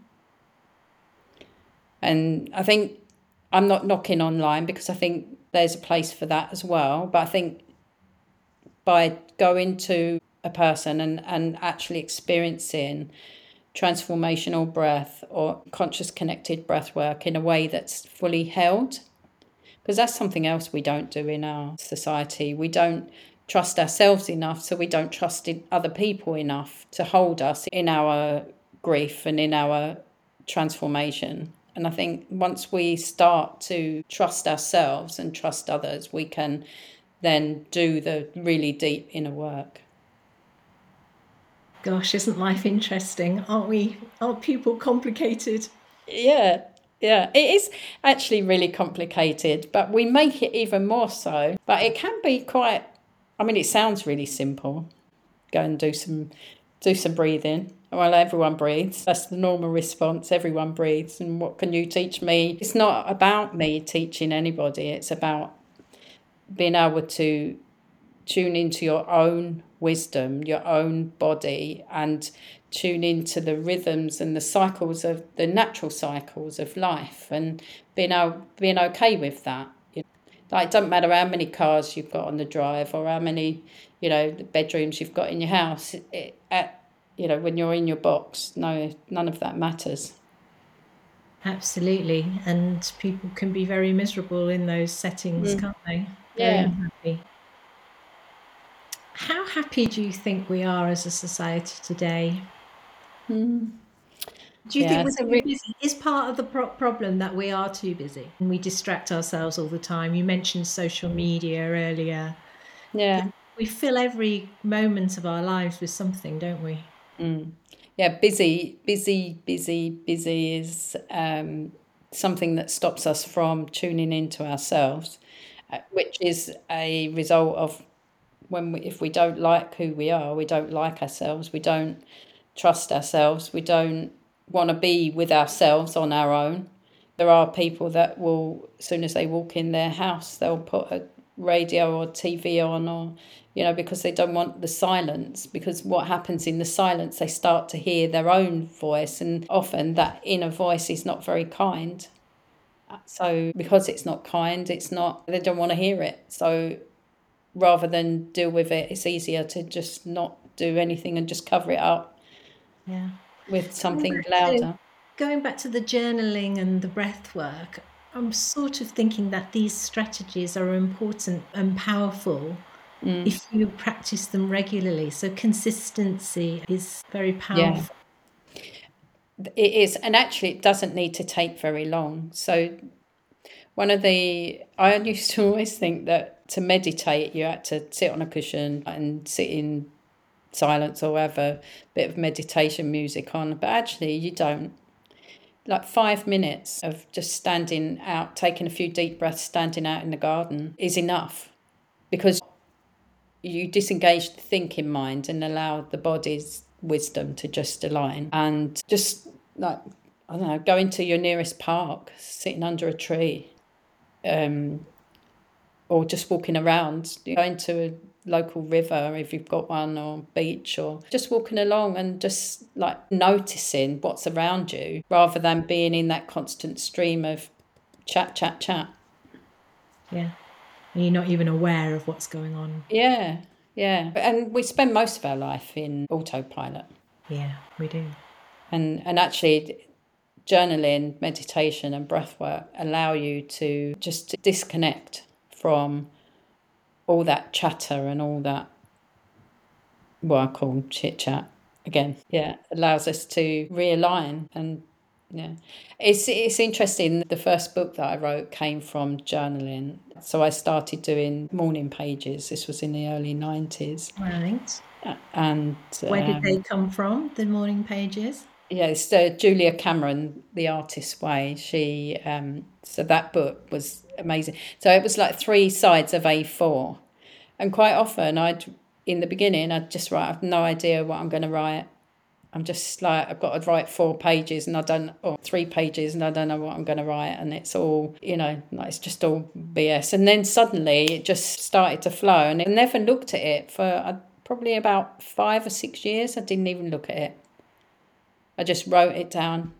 S2: And I think, I'm not knocking online, because I think there's a place for that as well, but I think by going to a person and actually experiencing transformational breath or conscious connected breath work in a way that's fully held, because that's something else we don't do in our society. We don't trust ourselves enough, so we don't trust other people enough to hold us in our grief and in our transformation. And I think once we start to trust ourselves and trust others, we can then do the really deep inner work.
S3: Gosh, isn't life interesting? Aren't people complicated?
S2: Yeah, it is actually really complicated, but we make it even more so. But it can be quite, it sounds really simple. Go and do some breathing. Well, everyone breathes. That's the normal response. Everyone breathes. And what can you teach me? It's not about me teaching anybody. It's about being able to tune into your own wisdom, your own body, and tune into the rhythms and the cycles of the natural cycles of life, and being okay with that. Like, it doesn't matter how many cars you've got on the drive or how many, bedrooms you've got in your house. When you're in your box, no, none of that matters.
S3: Absolutely. And people can be very miserable in those settings, can't they?
S2: Very
S3: unhappy. How happy do you think we are as a society today? Do you think we're too busy? Is part of the problem that we are too busy and we distract ourselves all the time? You mentioned social media earlier.
S2: Yeah.
S3: We fill every moment of our lives with something, don't we?
S2: Yeah, busy is something that stops us from tuning into ourselves, which is a result of if we don't like who we are, we don't like ourselves, we don't trust ourselves, we don't want to be with ourselves on our own. There are people that will, as soon as they walk in their house, they'll put a radio or TV on, or because they don't want the silence, because what happens in the silence, they start to hear their own voice, and often that inner voice is not very kind. So because it's not kind, they don't want to hear it. So rather than deal with it, it's easier to just not do anything and just cover it up with something louder.
S3: Going back to the journaling and the breath work, I'm sort of thinking that these strategies are important and powerful if you practice them regularly. So consistency is very powerful.
S2: It is, and actually it doesn't need to take very long. So I used to always think that to meditate you had to sit on a cushion and sit in silence or have a bit of meditation music on, but actually you don't. Like 5 minutes of just standing out, taking a few deep breaths, standing out in the garden is enough, because you disengage the thinking mind and allow the body's wisdom to just align, and just, like, I don't know, going to your nearest park, sitting under a tree, or just walking around, going to a local river if you've got one, or beach, or just walking along and just like noticing what's around you, rather than being in that constant stream of chat.
S3: Yeah. And you're not even aware of what's going on.
S2: Yeah. And we spend most of our life in autopilot.
S3: Yeah, we do.
S2: And actually, journaling, meditation and breath work allow you to just disconnect from all that chatter and all that, what I call chit chat again. Yeah, allows us to realign. And yeah, it's interesting. The first book that I wrote came from journaling. So I started doing morning pages. This was in the early 90s.
S3: Right.
S2: And
S3: Where did they come from, the morning pages?
S2: Yeah, it's Julia Cameron, The Artist's Way. She so that book was amazing. So it was like 3 sides of A4, and quite often in the beginning I'd just write, I've no idea what I'm going to write. I'm just like, I've got to write 4 pages or 3 pages, and I don't know what I'm going to write, and it's all, like, it's just all BS. And then suddenly it just started to flow, and I never looked at it for probably about 5 or 6 years. I didn't even look at it. I just wrote it down.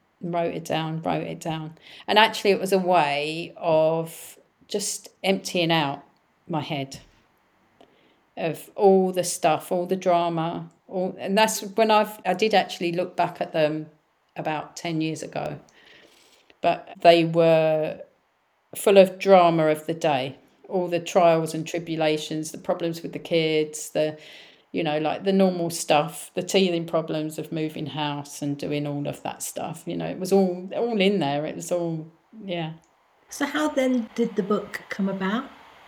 S2: And actually it was a way of just emptying out my head of all the stuff, all the drama, and that's when I did actually look back at them about 10 years ago. But they were full of drama of the day, all the trials and tribulations, the problems with the kids, like the normal stuff, the teething problems of moving house and doing all of that stuff. It was all in there. It was all, yeah.
S3: So how then did the book come about?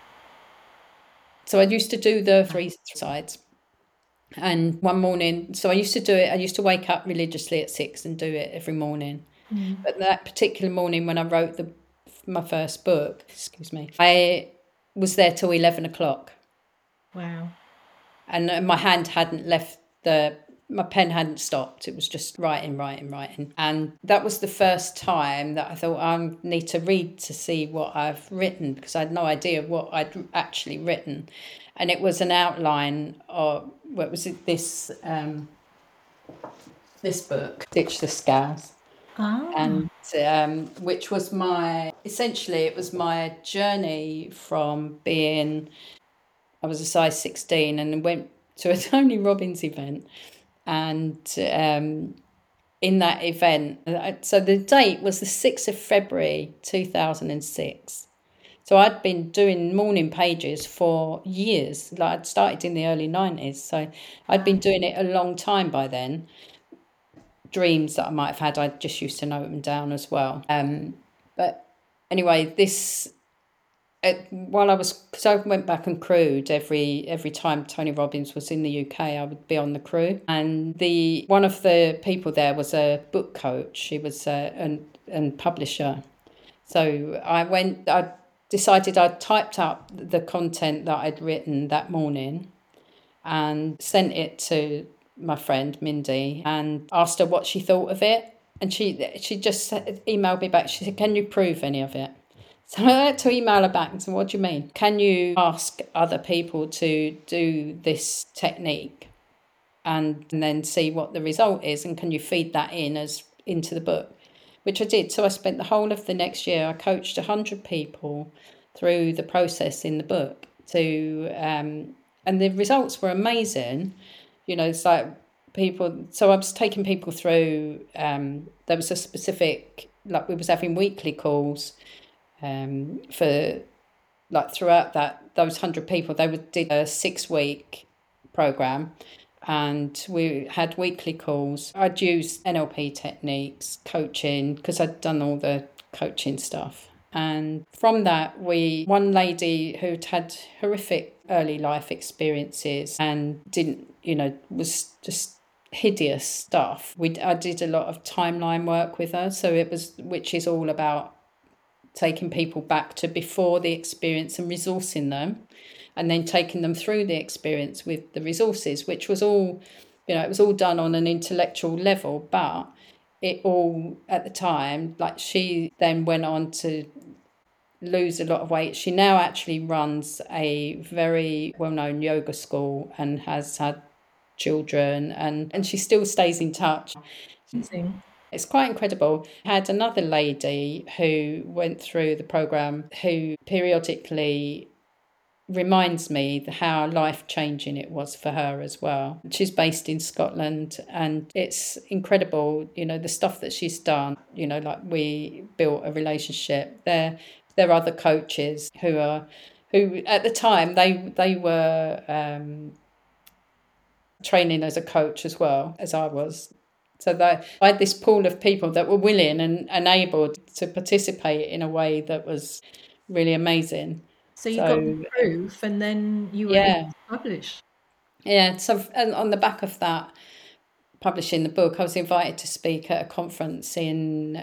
S2: So I used to do the 3 sides. And one morning, so I used to do it, I used to wake up religiously at 6 and do it every morning. But that particular morning when I wrote my first book, I was there till 11 o'clock.
S3: Wow.
S2: And my hand hadn't left my pen hadn't stopped. It was just writing. And that was the first time that I thought, I need to read to see what I've written, because I had no idea what I'd actually written. And it was an outline of, what was it, this book, Ditch the Scales. And which was essentially it was my journey from being, I was a size 16 and went to a Tony Robbins event. And in that event, so the date was the 6th of February 2006. So I'd been doing morning pages for years. Like, I'd started in the early 90s. So I'd been doing it a long time by then. Dreams that I might have had, I just used to note them down as well. But anyway, this while I was, because I went back and crewed every time Tony Robbins was in the UK, I would be on the crew. And one of the people there was a book coach. She was and publisher. So I decided I'd typed up the content that I'd written that morning and sent it to my friend Mindy and asked her what she thought of it. And she just emailed me back. She said, "Can you prove any of it?" So I had to email her back and say, "What do you mean? Can you ask other people to do this technique and then see what the result is? And can you feed that into the book?" Which I did. So I spent the whole of the next year, I coached 100 people through the process in the book. And the results were amazing. It's like so I was taking people through, there was a specific, like we was having weekly calls for like throughout those 100 people. They did a 6-week program and we had weekly calls. I'd use NLP techniques, coaching, because I'd done all the coaching stuff. And from that, one lady who'd had horrific early life experiences and was just hideous stuff. I did a lot of timeline work with her. So which is all about taking people back to before the experience and resourcing them, and then taking them through the experience with the resources, which was all, it was all done on an intellectual level, but it all at the time, like she then went on to lose a lot of weight. She now actually runs a very well-known yoga school and has had children and she still stays in touch.
S3: Amazing.
S2: It's quite incredible. I had another lady who went through the program who periodically reminds me how life-changing it was for her as well. She's based in Scotland and it's incredible, the stuff that she's done. Like we built a relationship. There are other coaches who at the time they were training as a coach as well as I was. So I had this pool of people that were willing and able to participate in a way that was really amazing.
S3: So you got the proof and then you were able to publish.
S2: Yeah, so and on the back of that, publishing the book, I was invited to speak at a conference in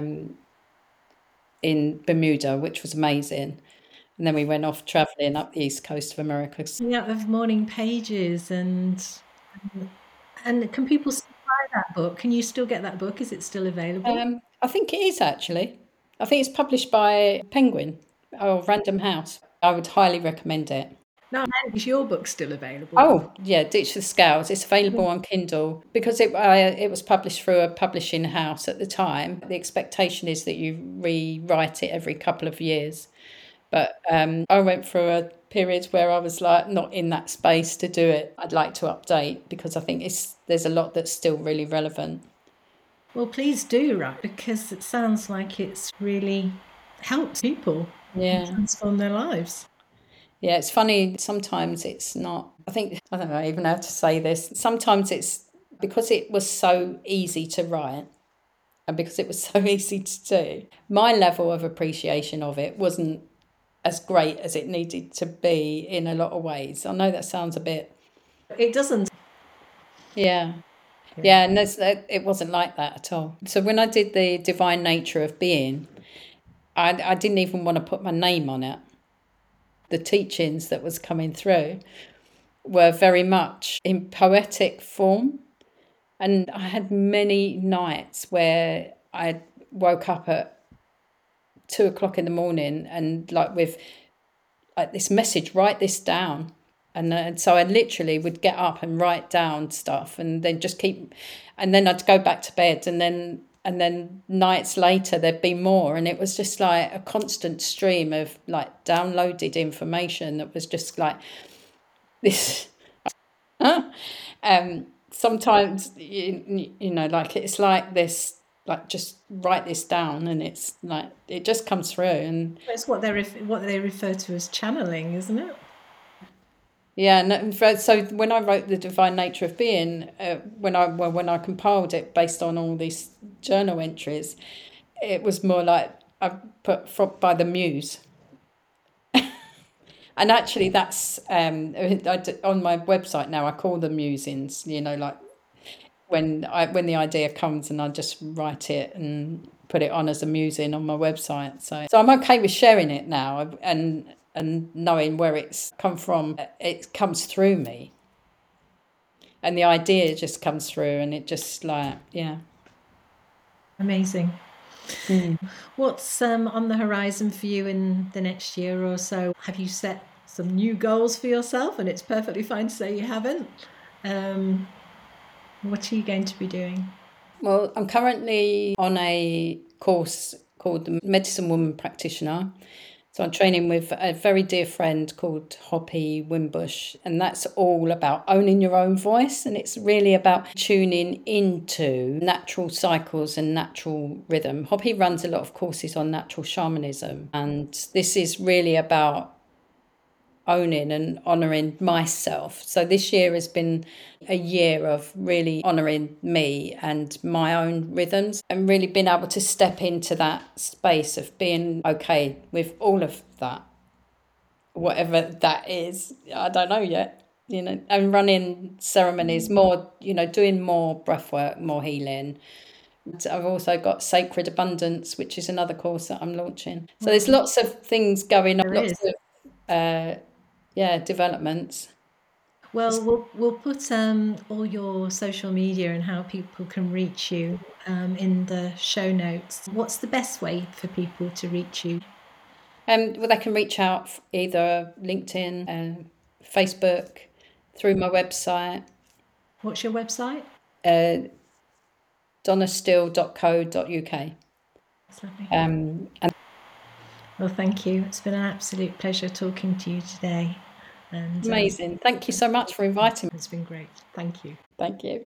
S2: Bermuda, which was amazing. And then we went off travelling up the east coast of America.
S3: Yeah, of Morning Pages and can people still buy that book? Can you still get that book? Is it still available?
S2: I think it is actually. I think it's published by Penguin or Random House. I would highly recommend it.
S3: No, is your book still available?
S2: Oh, yeah, Ditch the Scales. It's available on Kindle. Because it was published through a publishing house at the time, the expectation is that you rewrite it every couple of years. But I went through a period where I was like not in that space to do it. I'd like to update because I think there's a lot that's still really relevant.
S3: Well, please do, right? Because it sounds like it's really helped people transform their lives.
S2: Yeah, it's funny. Sometimes it's not. I don't know even how to say this. Sometimes it's because it was so easy to write and because it was so easy to do. My level of appreciation of it wasn't as great as it needed to be in a lot of ways. I know that sounds a bit...
S3: It doesn't.
S2: Yeah, and it wasn't like that at all. So when I did the Divine Nature of Being, I didn't even want to put my name on it. The teachings that was coming through were very much in poetic form. And I had many nights where I woke up at 2:00 in the morning and with this message, write this down. And so I literally would get up and write down stuff and then just and then I'd go back to bed and then nights later there'd be more, and it was just like a constant stream of downloaded information that was just like this. Sometimes it's like this, just write this down, and it's like it just comes through, and
S3: it's what they refer to as channeling, isn't it?
S2: Yeah, no, so when I wrote The Divine Nature of Being, when I compiled it based on all these journal entries, it was more like I put by the muse. And actually, that's on my website now. I call them musings. Like when the idea comes, and I just write it and put it on as a musing on my website. So I'm okay with sharing it now, and knowing where it's come from. It comes through me, and the idea just comes through, and it just
S3: Amazing. What's on the horizon for you in the next year or so? Have you set some new goals for yourself? And it's perfectly fine to say you haven't. What are you going to be doing?
S2: Well, I'm currently on a course called the Medicine Woman Practitioner. So I'm training with a very dear friend called Hoppy Wimbush, and that's all about owning your own voice. And it's really about tuning into natural cycles and natural rhythm. Hoppy runs a lot of courses on natural shamanism, and this is really about owning and honouring myself. So this year has been a year of really honouring me and my own rhythms, and really being able to step into that space of being okay with all of that, whatever that is. I don't know yet, and running ceremonies more, doing more breath work, more healing. I've also got Sacred Abundance, which is another course that I'm launching. So there's lots of things going on, lots of developments.
S3: Well, we'll put all your social media and how people can reach you in the show notes. What's the best way for people to reach you?
S2: Well, they can reach out either LinkedIn, Facebook, through my website.
S3: What's your website?
S2: donnastill.co.uk.
S3: That's lovely. Well, thank you. It's been an absolute pleasure talking to you today. And
S2: amazing. Thank you so much for inviting me.
S3: It's been great. Thank you.
S2: Thank you.